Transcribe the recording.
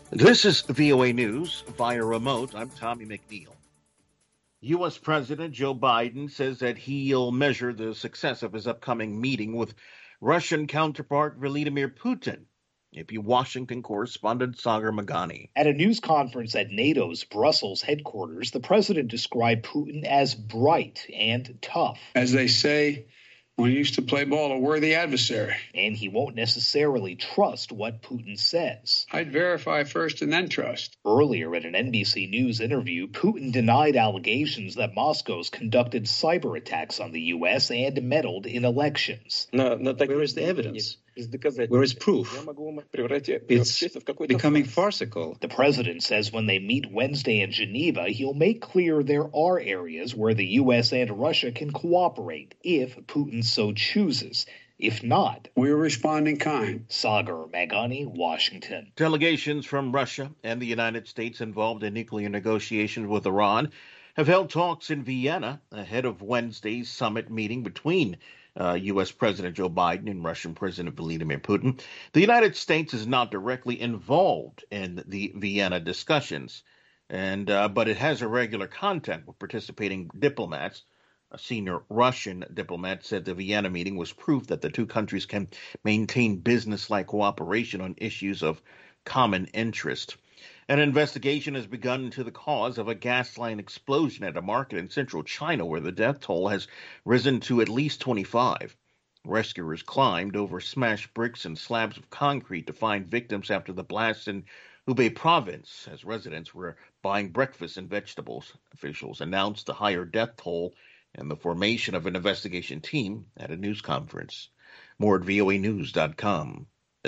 This is VOA News via remote. I'm Tommy McNeil. U.S. President Joe Biden says that he'll measure the success of his upcoming meeting with Russian counterpart Vladimir Putin. AP Washington correspondent Sagar Magani. At a news conference at NATO's Brussels headquarters, the president described Putin as bright and tough. As they say, when he used to play ball, a worthy adversary. And he won't necessarily trust what Putin says. I'd verify first and then trust. Earlier in an NBC News interview, Putin denied allegations that Moscow's conducted cyber attacks on the U.S. and meddled in elections. Where is the evidence? Where is proof? It's becoming farcical. The president says when they meet Wednesday in Geneva, he'll make clear there are areas where the U.S. and Russia can cooperate if Putin so chooses. If not, we're responding kind. Sagar Magani, Washington. Delegations from Russia and the United States involved in nuclear negotiations with Iran have held talks in Vienna ahead of Wednesday's summit meeting between U.S. President Joe Biden and Russian President Vladimir Putin. The United States is not directly involved in the Vienna discussions, but it has a regular contact with participating diplomats. A senior Russian diplomat said the Vienna meeting was proof that the two countries can maintain business-like cooperation on issues of common interest. An investigation has begun into the cause of a gas line explosion at a market in central China where the death toll has risen to at least 25. Rescuers climbed over smashed bricks and slabs of concrete to find victims after the blast in Hubei province as residents were buying breakfast and vegetables. Officials announced the higher death toll and the formation of an investigation team at a news conference. More at voanews.com.